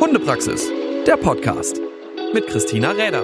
Hundepraxis, der Podcast mit Christina Räder.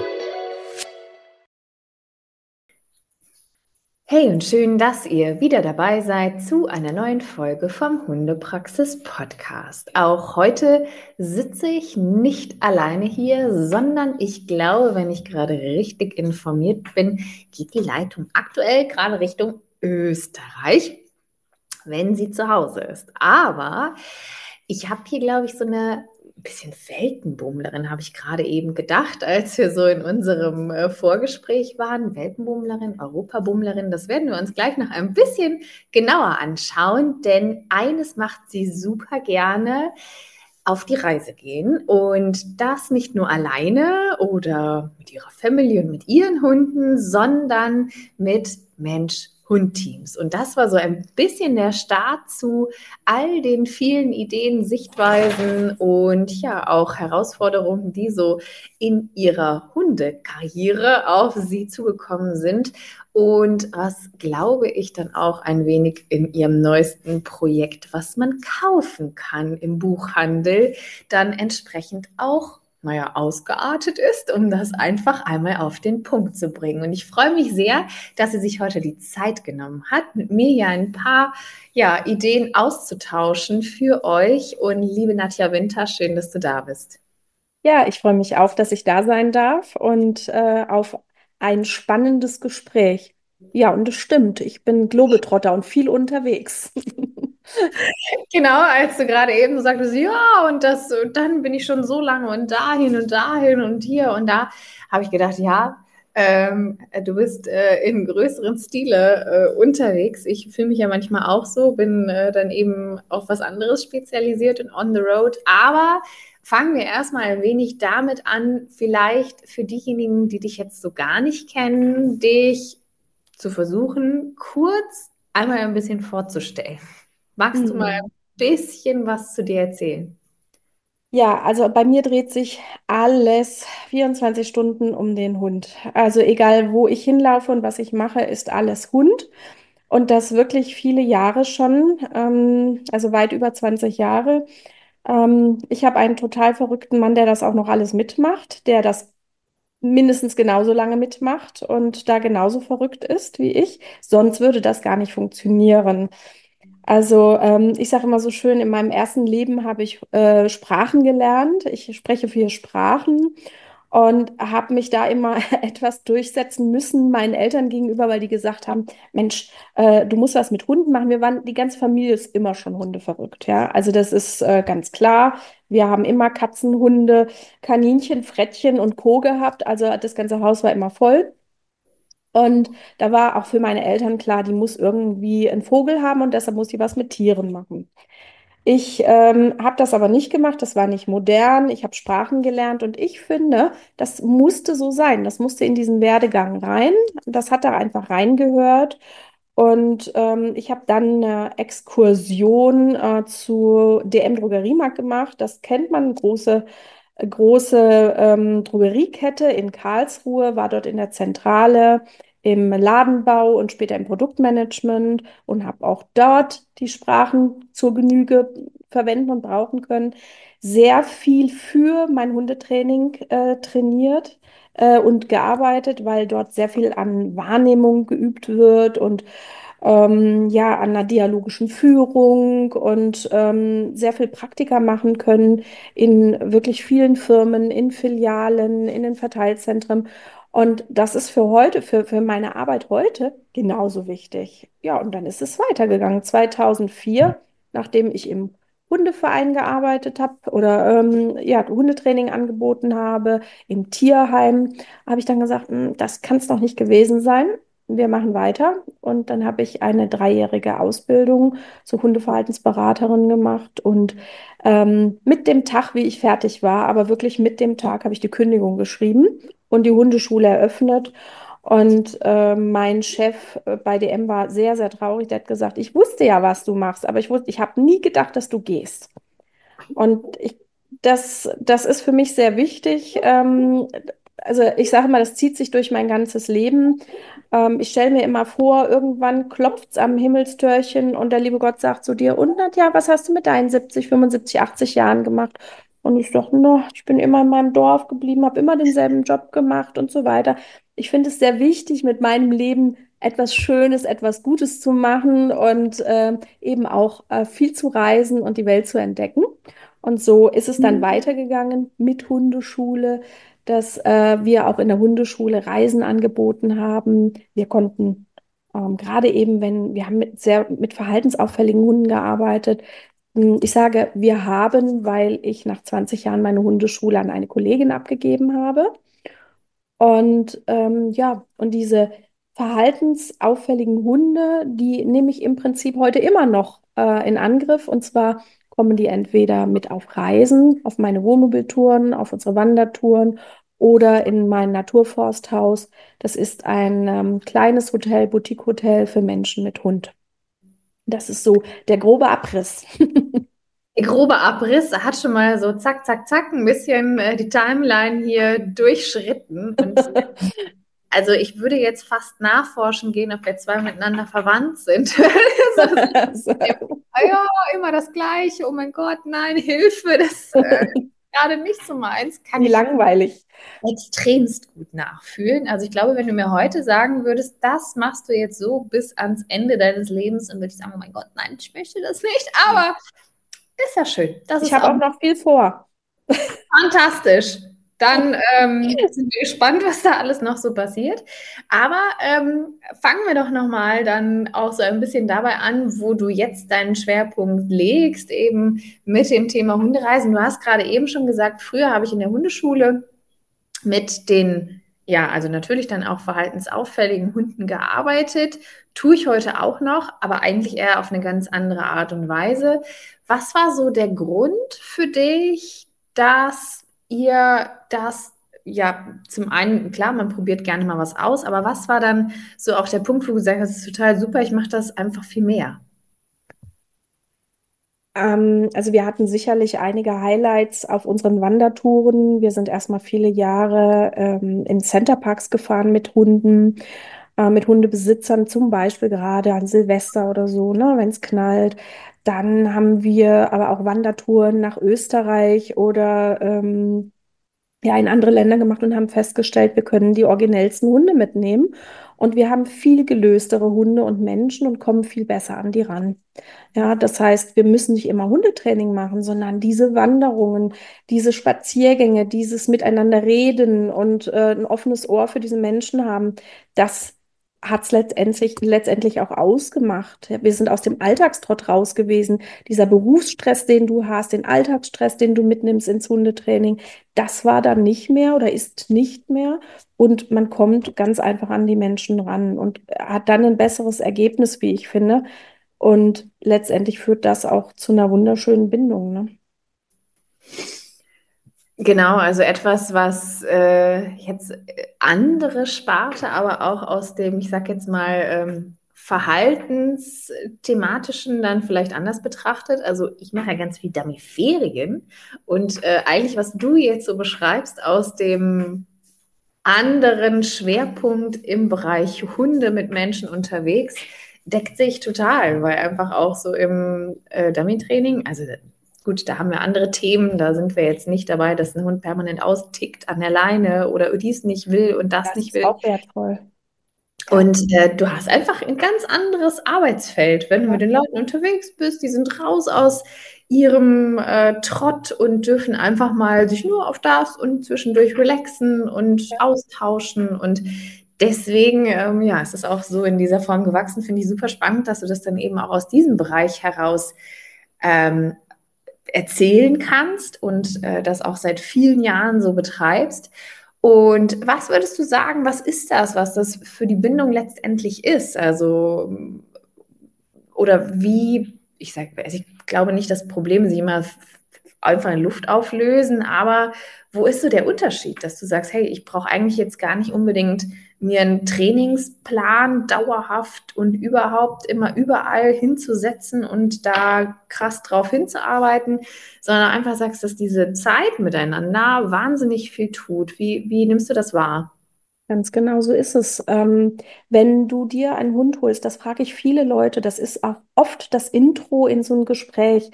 Hey und schön, dass ihr wieder dabei seid zu einer neuen Folge vom Hundepraxis Podcast. Auch heute sitze ich nicht alleine hier, sondern ich glaube, wenn ich gerade richtig informiert bin, geht die Leitung aktuell gerade Richtung Österreich, wenn sie zu Hause ist. Aber ich habe hier, glaube ich, so eine bisschen Welpenbummlerin, habe ich gerade eben gedacht, als wir so in unserem Vorgespräch waren. Welpenbummlerin, Europabummlerin, das werden wir uns gleich noch ein bisschen genauer anschauen, denn eines macht sie super gerne: auf die Reise gehen, und das nicht nur alleine oder mit ihrer Family und mit ihren Hunden, sondern mit Mensch-Hund-Teams. Und das war so ein bisschen der Start zu all den vielen Ideen, Sichtweisen und ja auch Herausforderungen, die so in ihrer Hundekarriere auf sie zugekommen sind. Und was, glaube ich, dann auch ein wenig in ihrem neuesten Projekt, was man kaufen kann im Buchhandel, dann entsprechend auch, naja, ausgeartet ist, um das einfach einmal auf den Punkt zu bringen. Und ich freue mich sehr, dass sie sich heute die Zeit genommen hat, mit mir ja ein paar Ideen auszutauschen für euch. Und liebe Nadja Winter, schön, dass du da bist. Ja, ich freue mich auch, dass ich da sein darf und auf ein spannendes Gespräch. Ja, und das stimmt. Ich bin Globetrotter und viel unterwegs. Genau, als du gerade eben so sagtest, ja, und dann bin ich schon so lange und dahin und hier und da, habe ich gedacht, ja, du bist in größeren Stile unterwegs. Ich fühle mich ja manchmal auch so, bin dann eben auf was anderes spezialisiert und on the road. Aber fangen wir erstmal ein wenig damit an, vielleicht für diejenigen, die dich jetzt so gar nicht kennen, dich zu versuchen, kurz einmal ein bisschen vorzustellen. Magst du mal Hm. ein bisschen was zu dir erzählen? Ja, also bei mir dreht sich alles 24 Stunden um den Hund. Also egal, wo ich hinlaufe und was ich mache, ist alles Hund. Und das wirklich viele Jahre schon, also weit über 20 Jahre. Ich habe einen total verrückten Mann, der das auch noch alles mitmacht, der das mindestens genauso lange mitmacht und da genauso verrückt ist wie ich. Sonst würde das gar nicht funktionieren. Also ich sage immer so schön, in meinem ersten Leben habe ich Sprachen gelernt. Ich spreche 4 Sprachen und habe mich da immer etwas durchsetzen müssen meinen Eltern gegenüber, weil die gesagt haben, Mensch, du musst was mit Hunden machen. Wir waren, die ganze Familie ist immer schon hundeverrückt, ja. Also das ist ganz klar. Wir haben immer Katzen, Hunde, Kaninchen, Frettchen und Co. gehabt. Also das ganze Haus war immer voll. Und da war auch für meine Eltern klar, die muss irgendwie einen Vogel haben und deshalb muss sie was mit Tieren machen. Ich habe das aber nicht gemacht, das war nicht modern, ich habe Sprachen gelernt und ich finde, das musste so sein, das musste in diesen Werdegang rein, das hat da einfach reingehört. Und ich habe dann eine Exkursion zu DM Drogeriemarkt gemacht, das kennt man, große Drogeriekette in Karlsruhe, war dort in der Zentrale, im Ladenbau und später im Produktmanagement und habe auch dort die Sprachen zur Genüge verwenden und brauchen können. Sehr viel für mein Hundetraining trainiert und gearbeitet, weil dort sehr viel an Wahrnehmung geübt wird und ja, an einer dialogischen Führung und sehr viel Praktika machen können in wirklich vielen Firmen, in Filialen, in den Verteilzentren. Und das ist für heute, für meine Arbeit heute genauso wichtig. Ja, und dann ist es weitergegangen. 2004, nachdem ich im Hundeverein gearbeitet habe oder ja, Hundetraining angeboten habe, im Tierheim, habe ich dann gesagt, das kann es doch nicht gewesen sein. Wir machen weiter. Und dann habe ich eine 3-jährige Ausbildung zur Hundeverhaltensberaterin gemacht und mit dem Tag, wie ich fertig war, aber wirklich mit dem Tag habe ich die Kündigung geschrieben und die Hundeschule eröffnet. Und mein Chef bei DM war sehr, sehr traurig. Der hat gesagt, ich wusste ja, was du machst, aber ich habe nie gedacht, dass du gehst. Und das ist für mich sehr wichtig. Also ich sage mal, das zieht sich durch mein ganzes Leben. Ich stelle mir immer vor, irgendwann klopft es am Himmelstürchen und der liebe Gott sagt zu dir, und Nadja, was hast du mit deinen 70, 75, 80 Jahren gemacht? Und ich dachte, no, ich bin immer in meinem Dorf geblieben, habe immer denselben Job gemacht und so weiter. Ich finde es sehr wichtig, mit meinem Leben etwas Schönes, etwas Gutes zu machen und eben auch viel zu reisen und die Welt zu entdecken. Und so ist es dann weitergegangen mit Hundeschule, dass wir auch in der Hundeschule Reisen angeboten haben. Wir konnten gerade eben, wenn wir haben mit verhaltensauffälligen Hunden gearbeitet. Ich sage, wir haben, weil ich nach 20 Jahren meine Hundeschule an eine Kollegin abgegeben habe. Und ja, und diese verhaltensauffälligen Hunde, die nehme ich im Prinzip heute immer noch in Angriff. Und zwar kommen die entweder mit auf Reisen, auf meine Wohnmobiltouren, auf unsere Wandertouren oder in mein Naturforsthaus. Das ist ein kleines Hotel, Boutique-Hotel für Menschen mit Hund. Das ist so der grobe Abriss. Der grobe Abriss hat schon mal so zack, zack, zack, ein bisschen die Timeline hier durchschritten. Und also ich würde jetzt fast nachforschen gehen, ob wir zwei miteinander verwandt sind. So, So. ah ja, immer das Gleiche. Oh mein Gott, nein, Hilfe, das ist gerade nicht so meins. Kann Wie ich langweilig. extremst gut nachfühlen. Also ich glaube, wenn du mir heute sagen würdest, das machst du jetzt so bis ans Ende deines Lebens, dann würde ich sagen, oh mein Gott, nein, ich möchte das nicht. Aber ist ja schön. Das Ich ist habe auch auch noch viel vor. fantastisch. Dann sind wir gespannt, was da alles noch so passiert. Aber fangen wir doch nochmal dann auch so ein bisschen dabei an, wo du jetzt deinen Schwerpunkt legst, eben mit dem Thema Hundereisen. Du hast gerade eben schon gesagt, früher habe ich in der Hundeschule mit den, ja, also natürlich dann auch verhaltensauffälligen Hunden gearbeitet. Tue ich heute auch noch, aber eigentlich eher auf eine ganz andere Art und Weise. Was war so der Grund für dich, dass ihr das, ja, zum einen, klar, man probiert gerne mal was aus, aber was war dann so auch der Punkt, wo du gesagt hast, das ist total super, ich mache das einfach viel mehr? Also wir hatten sicherlich einige Highlights auf unseren Wandertouren. Wir sind erstmal viele Jahre in Centerparks gefahren mit Hundebesitzern, zum Beispiel gerade an Silvester oder so, ne, wenn es knallt. Dann haben wir aber auch Wandertouren nach Österreich oder ja, in andere Länder gemacht und haben festgestellt, wir können die originellsten Hunde mitnehmen. Und wir haben viel gelöstere Hunde und Menschen und kommen viel besser an die ran. Ja, das heißt, wir müssen nicht immer Hundetraining machen, sondern diese Wanderungen, diese Spaziergänge, dieses Miteinander reden und ein offenes Ohr für diese Menschen haben, das hat es letztendlich auch ausgemacht. Ja, wir sind aus dem Alltagstrott raus gewesen. Dieser Berufsstress, den du hast, den Alltagsstress, den du mitnimmst ins Hundetraining, das war dann nicht mehr oder ist nicht mehr. Und man kommt ganz einfach an die Menschen ran und hat dann ein besseres Ergebnis, wie ich finde. Und letztendlich führt das auch zu einer wunderschönen Bindung, ne? Genau, also etwas, was jetzt andere Sparte, aber auch aus dem, ich sag jetzt mal, verhaltensthematischen dann vielleicht anders betrachtet. Also ich mache ja ganz viel Dummy-Ferien und eigentlich, was du jetzt so beschreibst aus dem anderen Schwerpunkt im Bereich Hunde mit Menschen unterwegs, deckt sich total, weil einfach auch so im Dummy-Training, also gut, da haben wir andere Themen, da sind wir jetzt nicht dabei, dass ein Hund permanent austickt an der Leine oder dies nicht will und das Das nicht ist will. auch wertvoll. Ja. Und du hast einfach ein ganz anderes Arbeitsfeld, wenn du mit den Leuten unterwegs bist. Die sind raus aus ihrem Trott und dürfen einfach mal sich nur auf das und zwischendurch relaxen und austauschen. Und deswegen, ja, es ist auch so in dieser Form gewachsen. Finde ich super spannend, dass du das dann eben auch aus diesem Bereich heraus ähm, erzählen kannst und das auch seit vielen Jahren so betreibst. Und was würdest du sagen, was ist das, was das für die Bindung letztendlich ist? Also, oder wie, ich sage, also ich glaube nicht, dass Probleme sich immer einfach in Luft auflösen, aber wo ist so der Unterschied, dass du sagst, hey, ich brauche eigentlich jetzt gar nicht unbedingt mir einen Trainingsplan dauerhaft und überhaupt immer überall hinzusetzen und da krass drauf hinzuarbeiten, sondern einfach sagst, dass diese Zeit miteinander wahnsinnig viel tut. Wie nimmst du das wahr? Ganz genau so ist es. Wenn du dir einen Hund holst, das frage ich viele Leute, das ist auch oft das Intro in so ein Gespräch.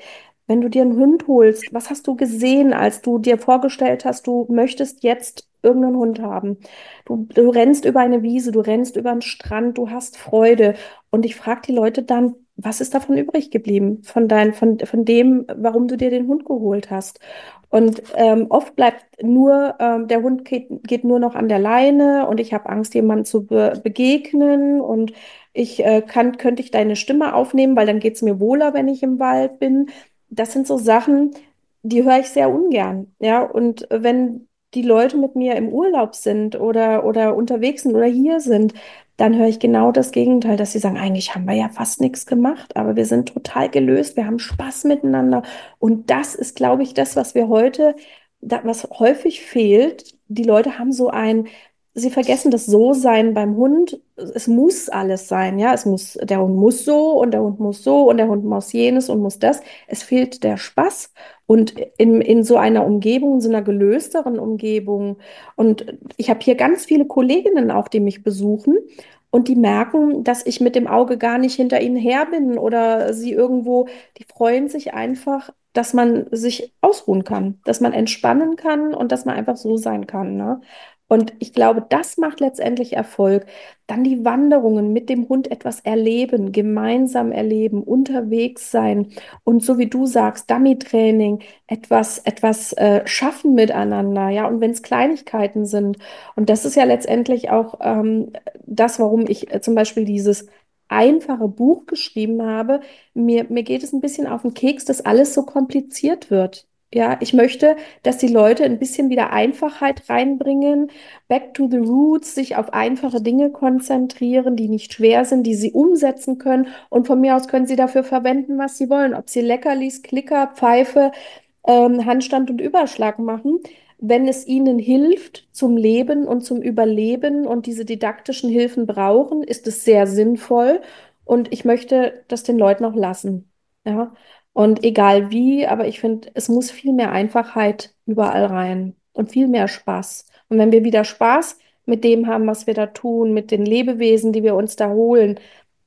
wenn du dir einen Hund holst, was hast du gesehen, als du dir vorgestellt hast, du möchtest jetzt irgendeinen Hund haben? Du rennst über eine Wiese, du rennst über einen Strand, du hast Freude. Und ich frage die Leute dann, was ist davon übrig geblieben, von dem, warum du dir den Hund geholt hast? Und oft bleibt nur, der Hund geht nur noch an der Leine und ich habe Angst, jemandem zu begegnen und könnte ich deine Stimme aufnehmen, weil dann geht es mir wohler, wenn ich im Wald bin. Das sind so Sachen, die höre ich sehr ungern. Ja, und wenn die Leute mit mir im Urlaub sind oder unterwegs sind oder hier sind, dann höre ich genau das Gegenteil, dass sie sagen, eigentlich haben wir ja fast nichts gemacht, aber wir sind total gelöst, wir haben Spaß miteinander. Und das ist, glaube ich, das, was wir heute, was häufig fehlt. Die Leute haben so sie vergessen das So-Sein beim Hund. Es muss alles sein, ja. Der Hund muss so und der Hund muss so und der Hund muss jenes und muss das. Es fehlt der Spaß. Und in so einer Umgebung, in so einer gelösteren Umgebung. Und ich habe hier ganz viele Kolleginnen auch, die mich besuchen. Und die merken, dass ich mit dem Auge gar nicht hinter ihnen her bin oder sie irgendwo, die freuen sich einfach, dass man sich ausruhen kann, dass man entspannen kann und dass man einfach so sein kann, ne? Und ich glaube, das macht letztendlich Erfolg. Dann die Wanderungen mit dem Hund etwas erleben, gemeinsam erleben, unterwegs sein und so wie du sagst, Dummy-Training, etwas schaffen miteinander, ja, und wenn es Kleinigkeiten sind. Und das ist ja letztendlich auch das, warum ich zum Beispiel dieses einfache Buch geschrieben habe. Mir geht es ein bisschen auf den Keks, dass alles so kompliziert wird. Ja, ich möchte, dass die Leute ein bisschen wieder Einfachheit reinbringen, back to the roots, sich auf einfache Dinge konzentrieren, die nicht schwer sind, die sie umsetzen können. Und von mir aus können sie dafür verwenden, was sie wollen. Ob sie Leckerlis, Klicker, Pfeife, Handstand und Überschlag machen. Wenn es ihnen hilft zum Leben und zum Überleben und diese didaktischen Hilfen brauchen, ist es sehr sinnvoll. Und ich möchte das den Leuten auch lassen. Ja. Und egal wie, aber ich finde, es muss viel mehr Einfachheit überall rein und viel mehr Spaß. Und wenn wir wieder Spaß mit dem haben, was wir da tun, mit den Lebewesen, die wir uns da holen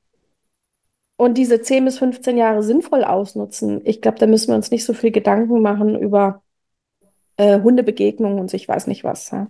und diese 10 bis 15 Jahre sinnvoll ausnutzen, ich glaube, da müssen wir uns nicht so viel Gedanken machen über Hundebegegnungen und ich weiß nicht was. Ja.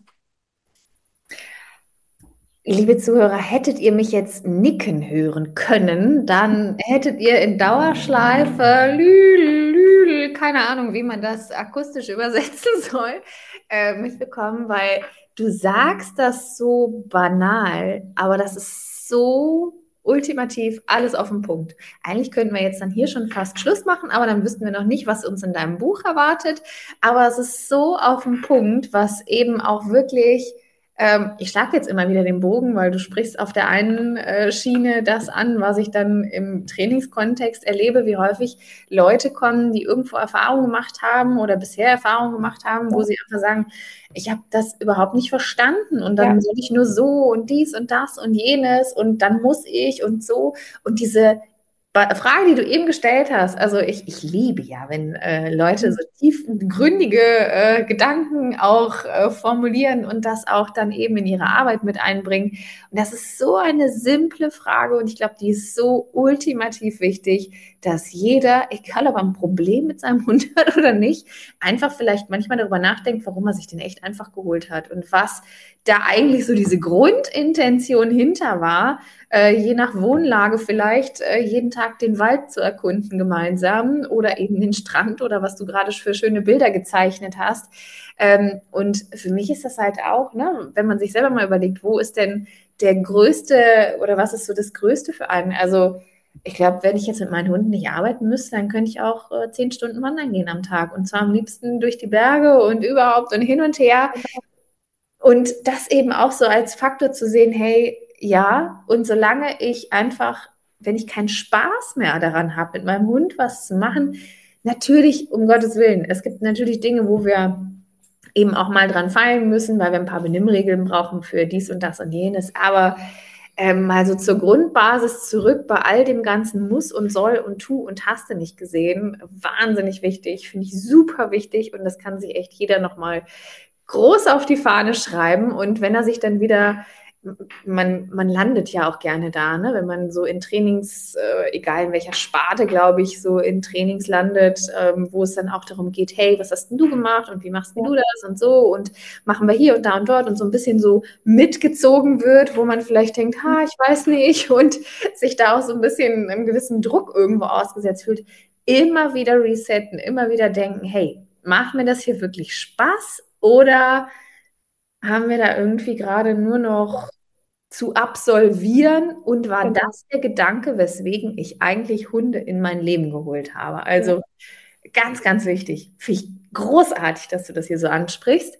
Liebe Zuhörer, hättet ihr mich jetzt nicken hören können, dann hättet ihr in Dauerschleife, lül, lül, keine Ahnung, wie man das akustisch übersetzen soll, mitbekommen, weil du sagst das so banal, aber das ist so ultimativ alles auf den Punkt. Eigentlich könnten wir jetzt dann hier schon fast Schluss machen, aber dann wüssten wir noch nicht, was uns in deinem Buch erwartet. Aber es ist so auf den Punkt, was eben auch wirklich ich schlage jetzt immer wieder den Bogen, weil du sprichst auf der einen Schiene das an, was ich dann im Trainingskontext erlebe, wie häufig Leute kommen, die irgendwo Erfahrungen gemacht haben oder bisher Erfahrungen gemacht haben, wo sie einfach sagen, ich habe das überhaupt nicht verstanden und dann Ja, soll ich nur so und dies und das und jenes und dann muss ich und so und diese Frage, die du eben gestellt hast, also ich liebe ja, wenn Leute so tiefgründige Gedanken auch formulieren und das auch dann eben in ihre Arbeit mit einbringen. Und das ist so eine simple Frage und ich glaube, die ist so ultimativ wichtig, dass jeder, egal ob er ein Problem mit seinem Hund hat oder nicht, einfach vielleicht manchmal darüber nachdenkt, warum er sich den echt einfach geholt hat und was da eigentlich so diese Grundintention hinter war, je nach Wohnlage vielleicht jeden Tag den Wald zu erkunden gemeinsam oder eben den Strand oder was du gerade für schöne Bilder gezeichnet hast. Und für mich ist das halt auch, ne, wenn man sich selber mal überlegt, wo ist denn der größte oder was ist so das Größte für einen? Also ich glaube, wenn ich jetzt mit meinen Hunden nicht arbeiten müsste, dann könnte ich auch 10 Stunden wandern gehen am Tag und zwar am liebsten durch die Berge und überhaupt und hin und her. Und das eben auch so als Faktor zu sehen, hey, ja, und solange ich einfach, wenn ich keinen Spaß mehr daran habe, mit meinem Hund was zu machen, natürlich, um Gottes Willen, es gibt natürlich Dinge, wo wir eben auch mal dran fallen müssen, weil wir ein paar Benimmregeln brauchen für dies und das und jenes, aber mal so zur Grundbasis zurück bei all dem ganzen Muss und Soll und Tu und hast du nicht gesehen, wahnsinnig wichtig, finde ich super wichtig und das kann sich echt jeder nochmal groß auf die Fahne schreiben und wenn er sich dann wieder man landet ja auch gerne da, ne? Wenn man so in Trainings, egal in welcher Sparte, glaube ich, so in Trainings landet, wo es dann auch darum geht, hey, was hast denn du gemacht und wie machst denn Ja, du das und so und machen wir hier und da und dort und so ein bisschen so mitgezogen wird, wo man vielleicht denkt, ha, ich weiß nicht und sich da auch so ein bisschen einem gewissen Druck irgendwo ausgesetzt fühlt, immer wieder resetten, immer wieder denken, hey, macht mir das hier wirklich Spaß oder haben wir da irgendwie gerade nur noch zu absolvieren und war genau. das der Gedanke, weswegen ich eigentlich Hunde in mein Leben geholt habe. Ja. Also ganz, ganz wichtig. Finde ich großartig, dass du das hier so ansprichst.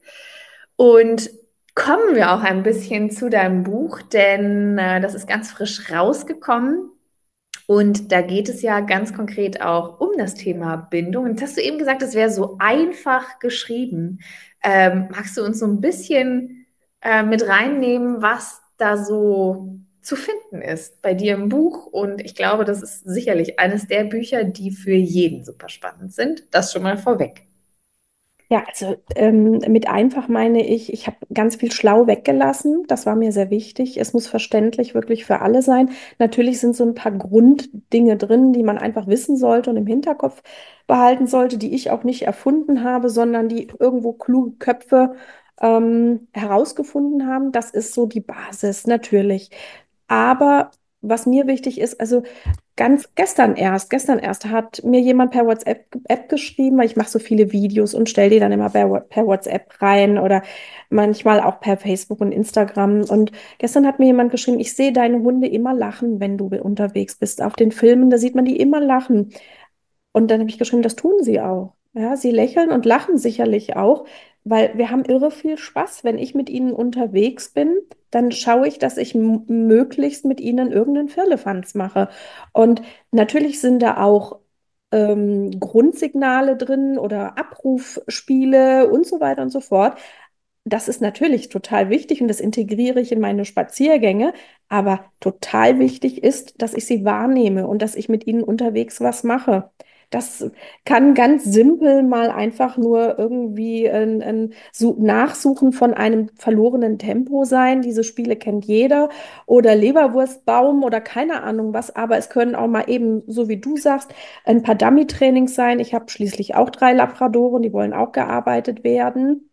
Und kommen wir auch ein bisschen zu deinem Buch, denn das ist ganz frisch rausgekommen. Und da geht es ja ganz konkret auch um das Thema Bindung. Und jetzt hast du eben gesagt, es wäre so einfach geschrieben. Magst du uns so ein bisschen mit reinnehmen, was da so zu finden ist bei dir im Buch? Und ich glaube, das ist sicherlich eines der Bücher, die für jeden super spannend sind. Das schon mal vorweg. Ja, also mit einfach meine ich, ich habe ganz viel schlau weggelassen. Das war mir sehr wichtig. Es muss verständlich wirklich für alle sein. Natürlich sind so ein paar Grunddinge drin, die man einfach wissen sollte und im Hinterkopf behalten sollte, die ich auch nicht erfunden habe, sondern die irgendwo kluge Köpfe herausgefunden haben. Das ist so die Basis, natürlich. Aber was mir wichtig ist, also ganz gestern erst hat mir jemand per WhatsApp geschrieben, weil ich mache so viele Videos und stelle die dann immer per WhatsApp rein oder manchmal auch per Facebook und Instagram. Und gestern hat mir jemand geschrieben, ich sehe deine Hunde immer lachen, wenn du unterwegs bist. Auf den Filmen, da sieht man die immer lachen. Und dann habe ich geschrieben, das tun sie auch. Ja, sie lächeln und lachen sicherlich auch, weil wir haben irre viel Spaß. Wenn ich mit ihnen unterwegs bin, dann schaue ich, dass ich möglichst mit ihnen irgendeinen Firlefanz mache. Und natürlich sind da auch Grundsignale drin oder Abrufspiele und so weiter und so fort. Das ist natürlich total wichtig und das integriere ich in meine Spaziergänge. Aber total wichtig ist, dass ich sie wahrnehme und dass ich mit ihnen unterwegs was mache. Das kann ganz simpel mal einfach nur irgendwie ein Nachsuchen von einem verlorenen Tempo sein. Diese Spiele kennt jeder. Oder Leberwurstbaum oder keine Ahnung was. Aber es können auch mal eben, so wie du sagst, ein paar Dummy-Trainings sein. Ich habe schließlich auch 3 Labradoren, die wollen auch gearbeitet werden.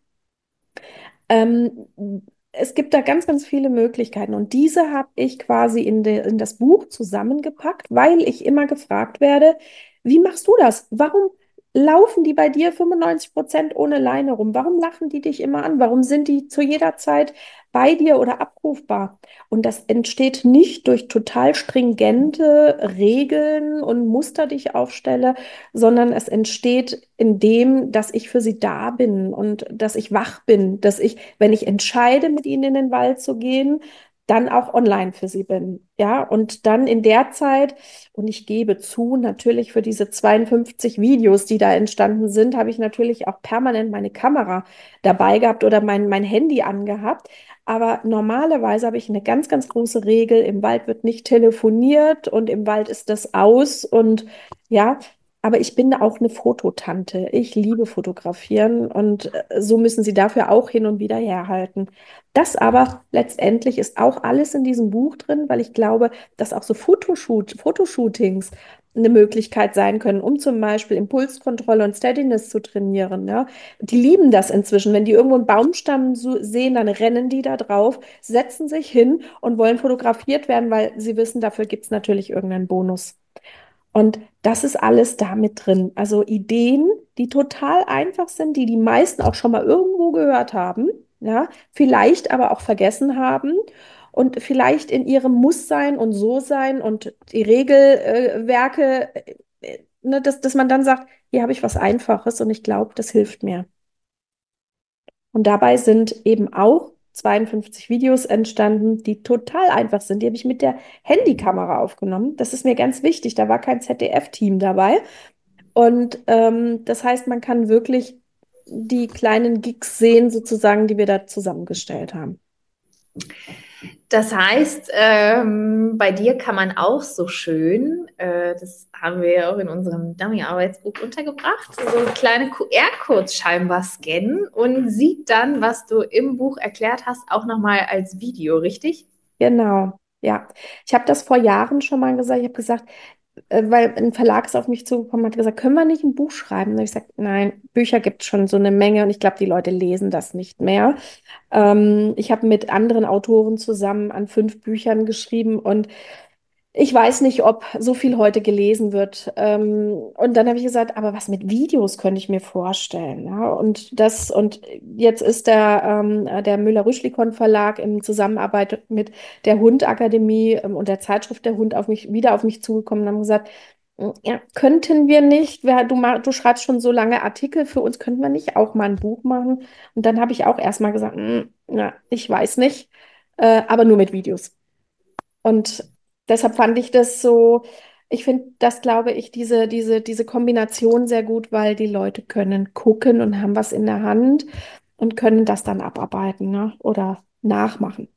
Ähm, Es gibt da ganz, ganz viele Möglichkeiten und diese habe ich quasi in das Buch zusammengepackt, weil ich immer gefragt werde, wie machst du das? Warum laufen die bei dir 95% ohne Leine rum? Warum lachen die dich immer an? Warum sind die zu jeder Zeit bei dir oder abrufbar? Und das entsteht nicht durch total stringente Regeln und Muster, die ich aufstelle, sondern es entsteht in dem, dass ich für sie da bin und dass ich wach bin, dass ich, wenn ich entscheide, mit ihnen in den Wald zu gehen, dann auch online für sie bin. Ja, und dann in der Zeit, und ich gebe zu, natürlich für diese 52 Videos, die da entstanden sind, habe ich natürlich auch permanent meine Kamera dabei gehabt oder mein Handy angehabt. Aber normalerweise habe ich eine ganz, ganz große Regel. Im Wald wird nicht telefoniert und im Wald ist das aus. Und ja, aber ich bin auch eine Fototante. Ich liebe Fotografieren und so müssen Sie dafür auch hin und wieder herhalten. Das aber letztendlich ist auch alles in diesem Buch drin, weil ich glaube, dass auch so Fotoshootings eine Möglichkeit sein können, um zum Beispiel Impulskontrolle und Steadiness zu trainieren. Ja? Die lieben das inzwischen. Wenn die irgendwo einen Baumstamm sehen, dann rennen die da drauf, setzen sich hin und wollen fotografiert werden, weil sie wissen, dafür gibt es natürlich irgendeinen Bonus. Und das ist alles da mit drin. Also Ideen, die total einfach sind, die die meisten auch schon mal irgendwo gehört haben, ja, vielleicht aber auch vergessen haben und vielleicht in ihrem Muss-Sein und So-Sein und die Regelwerke, ne, dass man dann sagt, hier habe ich was Einfaches und ich glaube, das hilft mir. Und dabei sind eben auch 52 Videos entstanden, die total einfach sind. Die habe ich mit der Handykamera aufgenommen. Das ist mir ganz wichtig. Da war kein ZDF-Team dabei. Und das heißt, man kann wirklich die kleinen Gigs sehen, sozusagen, die wir da zusammengestellt haben. Das heißt, bei dir kann man auch so schön, das haben wir ja auch in unserem Dummy-Arbeitsbuch untergebracht, so kleine QR-Codes scheinbar scannen und sieht dann, was du im Buch erklärt hast, auch nochmal als Video, richtig? Genau, ja. Ich habe das vor Jahren schon mal gesagt. Ich habe gesagt, weil ein Verlag ist auf mich zugekommen und hat gesagt, können wir nicht ein Buch schreiben? Und ich gesagt, nein, Bücher gibt es schon so eine Menge und ich glaube, die Leute lesen das nicht mehr. Ich habe mit anderen Autoren zusammen an 5 Büchern geschrieben und ich weiß nicht, ob so viel heute gelesen wird. Und dann habe ich gesagt, aber was mit Videos könnte ich mir vorstellen. Ja? Und jetzt ist der Müller-Rüschlikon Verlag in Zusammenarbeit mit der Hundakademie und der Zeitschrift Der Hund wieder auf mich zugekommen und haben gesagt, ja, könnten wir nicht, du schreibst schon so lange Artikel für uns, könnten wir nicht auch mal ein Buch machen? Und dann habe ich auch erstmal gesagt, na, ich weiß nicht, aber nur mit Videos. Und deshalb fand ich das so, ich finde das, glaube ich, diese Kombination sehr gut, weil die Leute können gucken und haben was in der Hand und können das dann abarbeiten, ne? Oder nachmachen.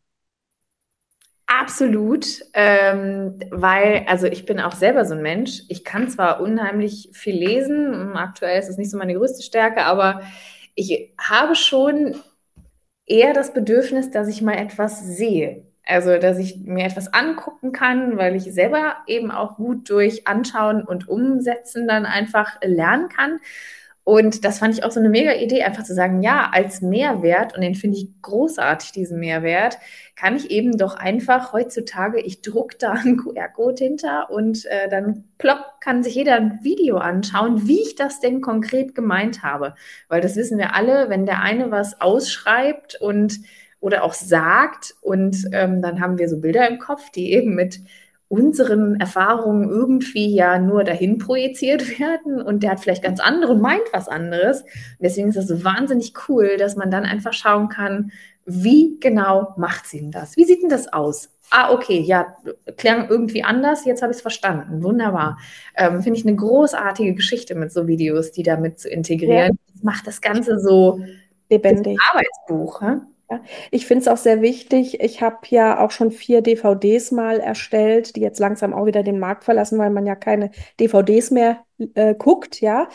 Absolut, weil, also ich bin auch selber so ein Mensch. Ich kann zwar unheimlich viel lesen, aktuell ist es nicht so meine größte Stärke, aber ich habe schon eher das Bedürfnis, dass ich mal etwas sehe. Also, dass ich mir etwas angucken kann, weil ich selber eben auch gut durch Anschauen und Umsetzen dann einfach lernen kann. Und das fand ich auch so eine mega Idee, einfach zu sagen, ja, als Mehrwert, und den finde ich großartig, diesen Mehrwert, kann ich eben doch einfach heutzutage, ich druck da einen QR-Code hinter und dann plopp, kann sich jeder ein Video anschauen, wie ich das denn konkret gemeint habe. Weil das wissen wir alle, wenn der eine was ausschreibt und oder auch sagt und dann haben wir so Bilder im Kopf, die eben mit unseren Erfahrungen irgendwie ja nur dahin projiziert werden und der hat vielleicht ganz andere und meint was anderes. Und deswegen ist das so wahnsinnig cool, dass man dann einfach schauen kann, wie genau macht sie denn das? Wie sieht denn das aus? Ah, okay, ja, klang irgendwie anders, jetzt habe ich es verstanden. Wunderbar. Finde ich eine großartige Geschichte mit so Videos, die damit zu Ja, integrieren. Das macht das Ganze so das lebendig. Arbeitsbuch. Hä? Ja. Ich finde es auch sehr wichtig. Ich habe ja auch schon 4 DVDs mal erstellt, die jetzt langsam auch wieder den Markt verlassen, weil man ja keine DVDs mehr guckt, ja.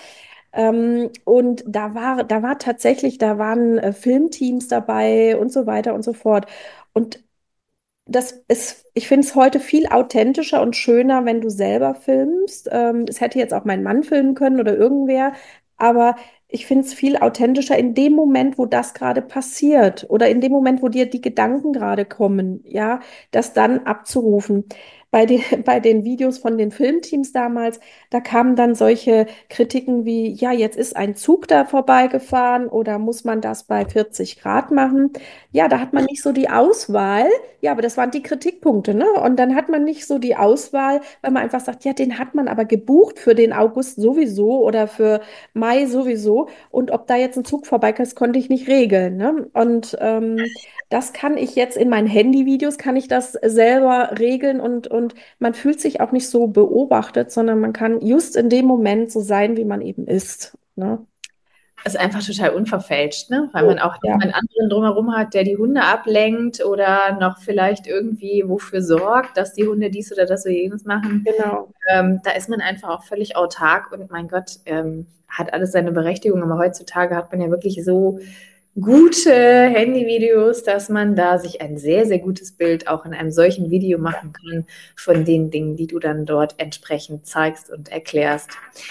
Und da war tatsächlich, da waren Filmteams dabei und so weiter und so fort. Und ich finde es heute viel authentischer und schöner, wenn du selber filmst. Es hätte jetzt auch mein Mann filmen können oder irgendwer, aber ich finde es viel authentischer in dem Moment, wo das gerade passiert oder in dem Moment, wo dir die Gedanken gerade kommen, ja, das dann abzurufen. Bei den Videos von den Filmteams damals, da kamen dann solche Kritiken wie, ja, jetzt ist ein Zug da vorbeigefahren oder muss man das bei 40 Grad machen? Ja, da hat man nicht so die Auswahl. Ja, aber das waren die Kritikpunkte, ne? Und dann hat man nicht so die Auswahl, weil man einfach sagt, ja, den hat man aber gebucht für den August sowieso oder für Mai sowieso. Und ob da jetzt ein Zug vorbeikommt, das konnte ich nicht regeln, ne? Und das kann ich jetzt in meinen Handyvideos, kann ich das selber regeln und man fühlt sich auch nicht so beobachtet, sondern man kann just in dem Moment so sein, wie man eben ist, ne? Ist einfach total unverfälscht, ne? Weil man auch Ja, niemand anderen drumherum hat, der die Hunde ablenkt oder noch vielleicht irgendwie wofür sorgt, dass die Hunde dies oder das oder jenes machen. genau. Da ist man einfach auch völlig autark und mein Gott, hat alles seine Berechtigung. Aber heutzutage hat man ja wirklich so gute Handyvideos, dass man da sich ein sehr, sehr gutes Bild auch in einem solchen Video machen kann von den Dingen, die du dann dort entsprechend zeigst und erklärst.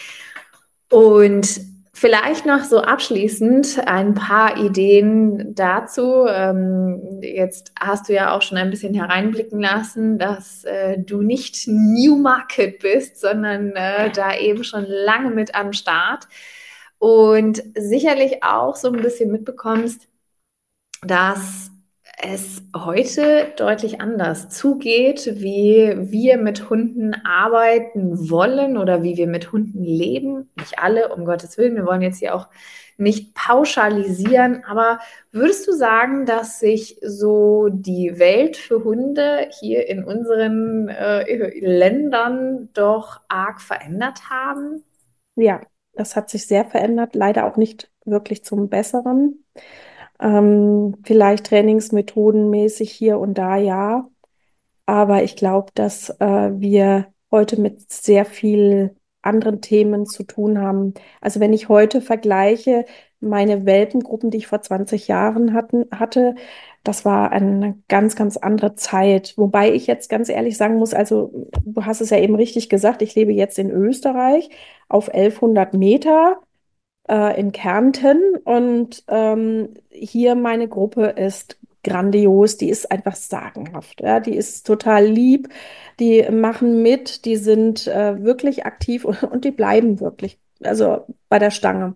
Und vielleicht noch so abschließend ein paar Ideen dazu. Jetzt hast du ja auch schon ein bisschen hereinblicken lassen, dass du nicht New Market bist, sondern da eben schon lange mit am Start und sicherlich auch so ein bisschen mitbekommst, dass es heute deutlich anders zugeht, wie wir mit Hunden arbeiten wollen oder wie wir mit Hunden leben. Nicht alle, um Gottes Willen. Wir wollen jetzt hier auch nicht pauschalisieren, aber würdest du sagen, dass sich so die Welt für Hunde hier in unseren Ländern doch arg verändert haben? Ja, das hat sich sehr verändert, leider auch nicht wirklich zum Besseren. Vielleicht trainingsmethodenmäßig hier und da, ja. Aber ich glaube, dass wir heute mit sehr viel anderen Themen zu tun haben. Also wenn ich heute vergleiche, meine Welpengruppen, die ich vor 20 Jahren hatte, das war eine ganz, ganz andere Zeit. Wobei ich jetzt ganz ehrlich sagen muss, also du hast es ja eben richtig gesagt, ich lebe jetzt in Österreich auf 1100 Meter in Kärnten und hier meine Gruppe ist grandios, die ist einfach sagenhaft, ja, die ist total lieb, die machen mit, die sind wirklich aktiv und die bleiben wirklich, also bei der Stange.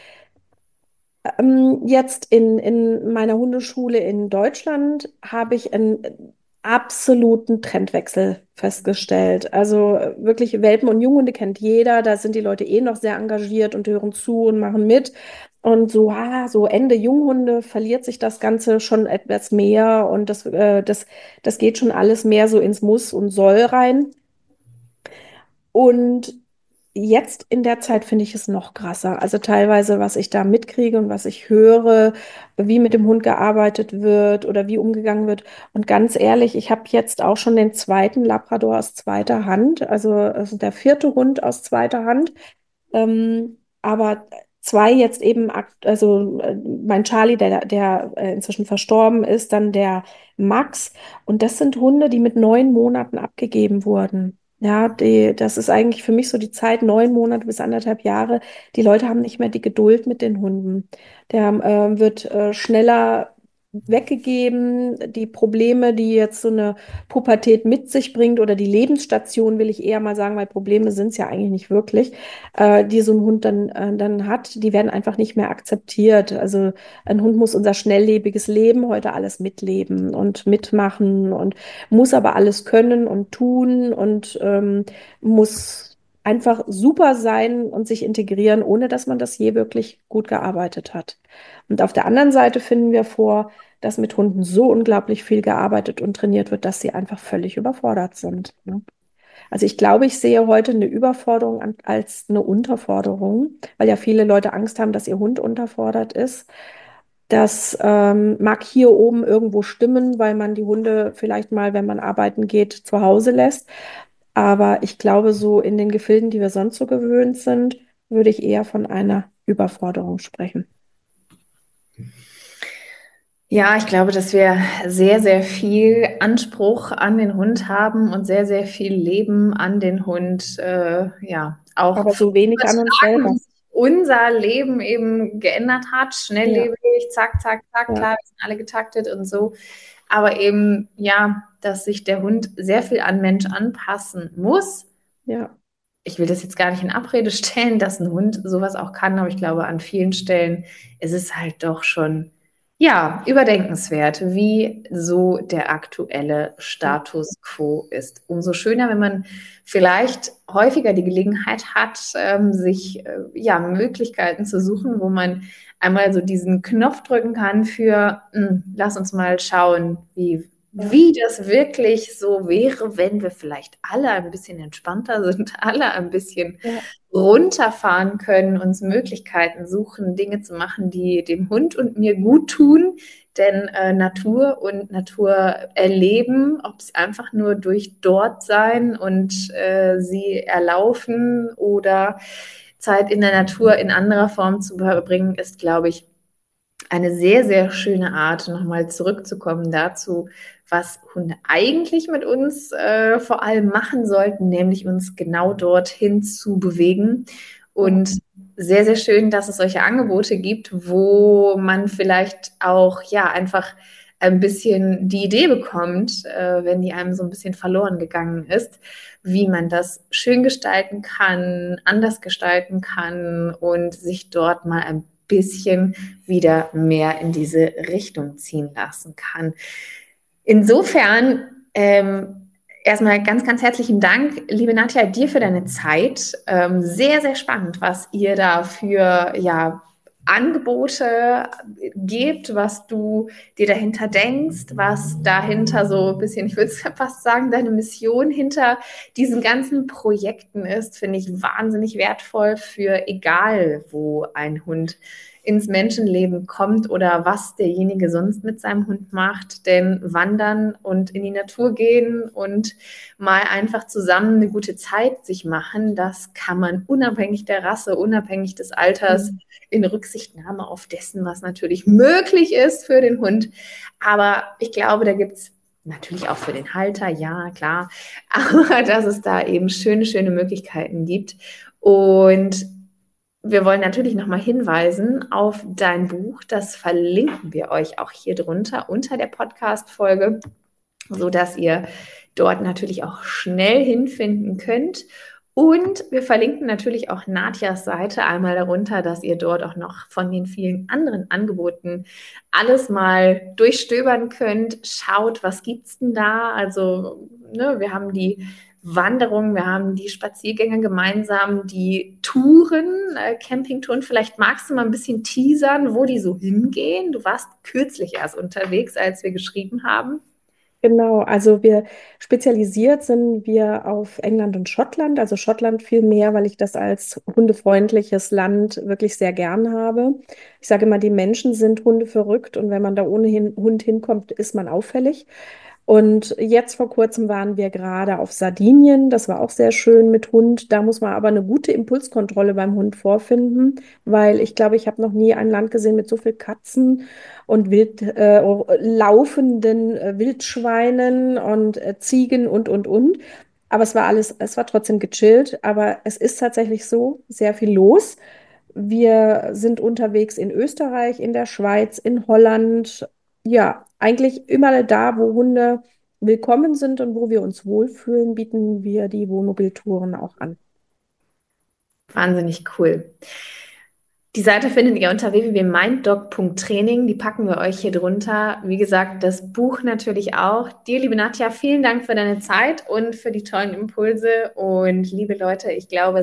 Jetzt in meiner Hundeschule in Deutschland habe ich einen absoluten Trendwechsel festgestellt. Also wirklich Welpen und Junghunde kennt jeder, da sind die Leute eh noch sehr engagiert und hören zu und machen mit. Und so, so Ende Junghunde verliert sich das Ganze schon etwas mehr und das geht schon alles mehr so ins Muss und Soll rein. Und jetzt in der Zeit finde ich es noch krasser. Also teilweise, was ich da mitkriege und was ich höre, wie mit dem Hund gearbeitet wird oder wie umgegangen wird. Und ganz ehrlich, ich habe jetzt auch schon den zweiten Labrador aus zweiter Hand, also der vierte Hund aus zweiter Hand. Aber zwei jetzt eben, also mein Charlie, der inzwischen verstorben ist, dann der Max. Und das sind Hunde, die mit 9 Monaten abgegeben wurden. Ja, das ist eigentlich für mich so die Zeit, 9 Monate bis 1,5 Jahre. Die Leute haben nicht mehr die Geduld mit den Hunden. Der wird schneller weggegeben. Die Probleme, die jetzt so eine Pubertät mit sich bringt oder die Lebensstation, will ich eher mal sagen, weil Probleme sind es ja eigentlich nicht wirklich, die so ein Hund dann hat, die werden einfach nicht mehr akzeptiert. Also ein Hund muss unser schnelllebiges Leben heute alles mitleben und mitmachen und muss aber alles können und tun und muss einfach super sein und sich integrieren, ohne dass man das je wirklich gut gearbeitet hat. Und auf der anderen Seite finden wir vor, dass mit Hunden so unglaublich viel gearbeitet und trainiert wird, dass sie einfach völlig überfordert sind. Ne? Also ich glaube, ich sehe heute eine Überforderung als eine Unterforderung, weil ja viele Leute Angst haben, dass ihr Hund unterfordert ist. Das mag hier oben irgendwo stimmen, weil man die Hunde vielleicht mal, wenn man arbeiten geht, zu Hause lässt. Aber ich glaube, so in den Gefilden, die wir sonst so gewöhnt sind, würde ich eher von einer Überforderung sprechen. Ja, ich glaube, dass wir sehr, sehr viel Anspruch an den Hund haben und sehr, sehr viel Leben an den Hund, ja, auch Aber so wenig an uns übertragen, selber. wie sich unser Leben eben geändert hat. Ja, Schnelllebig, zack, zack, zack, ja, klar, wir sind alle getaktet und so. Aber eben, ja, dass sich der Hund sehr viel an Mensch anpassen muss. ja. Ich will das jetzt gar nicht in Abrede stellen, dass ein Hund sowas auch kann, aber ich glaube, an vielen Stellen ist es halt doch schon, ja, überdenkenswert, wie so der aktuelle Ja. Status quo ist. Umso schöner, wenn man vielleicht häufiger die Gelegenheit hat, sich ja, Möglichkeiten zu suchen, wo man einmal so diesen Knopf drücken kann für, lass uns mal schauen, Ja. wie das wirklich so wäre, wenn wir vielleicht alle ein bisschen entspannter sind, alle ein bisschen Ja. runterfahren können, uns Möglichkeiten suchen, Dinge zu machen, die dem Hund und mir gut tun. Denn Natur und Natur erleben, ob es einfach nur durch dort sein und sie erlaufen oder Zeit in der Natur in anderer Form zu verbringen, ist, glaube ich, eine sehr, sehr schöne Art, nochmal zurückzukommen dazu, was Hunde eigentlich mit uns vor allem machen sollten, nämlich uns genau dorthin zu bewegen. Ja. Und sehr, sehr schön, dass es solche Angebote gibt, wo man vielleicht auch ja einfach ein bisschen die Idee bekommt, wenn die einem so ein bisschen verloren gegangen ist, wie man das schön gestalten kann, anders gestalten kann und sich dort mal ein bisschen wieder mehr in diese Richtung ziehen lassen kann. Insofern erstmal ganz, ganz herzlichen Dank, liebe Nadja, dir für deine Zeit. Sehr, sehr spannend, was ihr da für ja, Angebote gebt, was du dir dahinter denkst, was dahinter so ein bisschen, ich würde fast sagen, deine Mission hinter diesen ganzen Projekten ist, finde ich wahnsinnig wertvoll für egal, wo ein Hund ins Menschenleben kommt oder was derjenige sonst mit seinem Hund macht. Denn wandern und in die Natur gehen und mal einfach zusammen eine gute Zeit sich machen, das kann man unabhängig der Rasse, unabhängig des Alters, in Rücksichtnahme auf dessen, was natürlich möglich ist für den Hund. Aber ich glaube, da gibt es natürlich auch für den Halter, ja, klar, aber dass es da eben schöne Möglichkeiten gibt. Und wir wollen natürlich nochmal hinweisen auf dein Buch. Das verlinken wir euch auch hier drunter unter der Podcast-Folge, sodass ihr dort natürlich auch schnell hinfinden könnt. Und wir verlinken natürlich auch Nadjas Seite einmal darunter, dass ihr dort auch noch von den vielen anderen Angeboten alles mal durchstöbern könnt. Schaut, was gibt's denn da? Also, ne, wir haben die Wanderungen, wir haben die Spaziergänge gemeinsam, die Touren, Campingtouren. Vielleicht magst du mal ein bisschen teasern, wo die so hingehen. Du warst kürzlich erst unterwegs, als wir geschrieben haben. Genau, also wir spezialisiert sind wir auf England und Schottland, also Schottland viel mehr, weil ich das als hundefreundliches Land wirklich sehr gern habe. Ich sage immer, die Menschen sind hundeverrückt und wenn man da ohne Hund hinkommt, ist man auffällig. Und jetzt vor kurzem waren wir gerade auf Sardinien. Das war auch sehr schön mit Hund. Da muss man aber eine gute Impulskontrolle beim Hund vorfinden, weil ich glaube, ich habe noch nie ein Land gesehen mit so viel Katzen und laufenden Wildschweinen und Ziegen und. Aber es war alles, es war trotzdem gechillt. Aber es ist tatsächlich so, sehr viel los. Wir sind unterwegs in Österreich, in der Schweiz, in Holland. Ja, eigentlich überall da, wo Hunde willkommen sind und wo wir uns wohlfühlen, bieten wir die Wohnmobiltouren auch an. Wahnsinnig cool. Die Seite findet ihr unter www.minddog.training. Die packen wir euch hier drunter. Wie gesagt, das Buch natürlich auch. Dir, liebe Nadja, vielen Dank für deine Zeit und für die tollen Impulse. Und liebe Leute, ich glaube,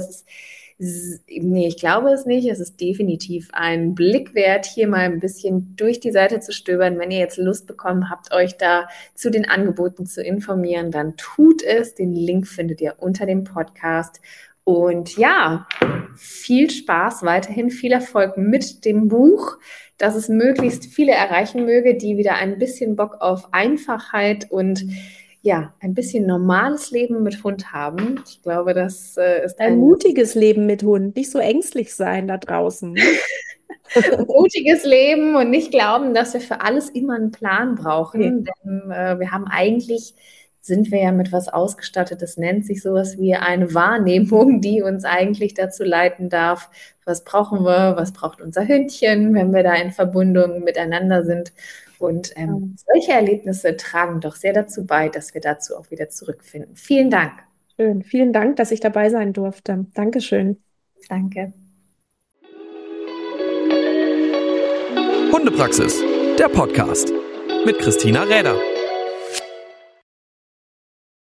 ich glaube es nicht. Es ist definitiv ein Blick wert, hier mal ein bisschen durch die Seite zu stöbern. Wenn ihr jetzt Lust bekommen habt, euch da zu den Angeboten zu informieren, dann tut es. Den Link findet ihr unter dem Podcast. Und ja, viel Spaß weiterhin, viel Erfolg mit dem Buch, dass es möglichst viele erreichen möge, die wieder ein bisschen Bock auf Einfachheit und ja, ein bisschen normales Leben mit Hund haben. Ich glaube, das ist Ein mutiges Leben mit Hund, nicht so ängstlich sein da draußen. mutiges Leben und nicht glauben, dass wir für alles immer einen Plan brauchen. Okay. Denn wir haben eigentlich, sind wir ja mit was ausgestattet, das nennt sich sowas wie eine Wahrnehmung, die uns eigentlich dazu leiten darf, was brauchen wir, was braucht unser Hündchen, wenn wir da in Verbindung miteinander sind. Und solche Erlebnisse tragen doch sehr dazu bei, dass wir dazu auch wieder zurückfinden. Vielen Dank. Schön. Vielen Dank, dass ich dabei sein durfte. Dankeschön. Danke. Hundepraxis, der Podcast mit Christina Räder.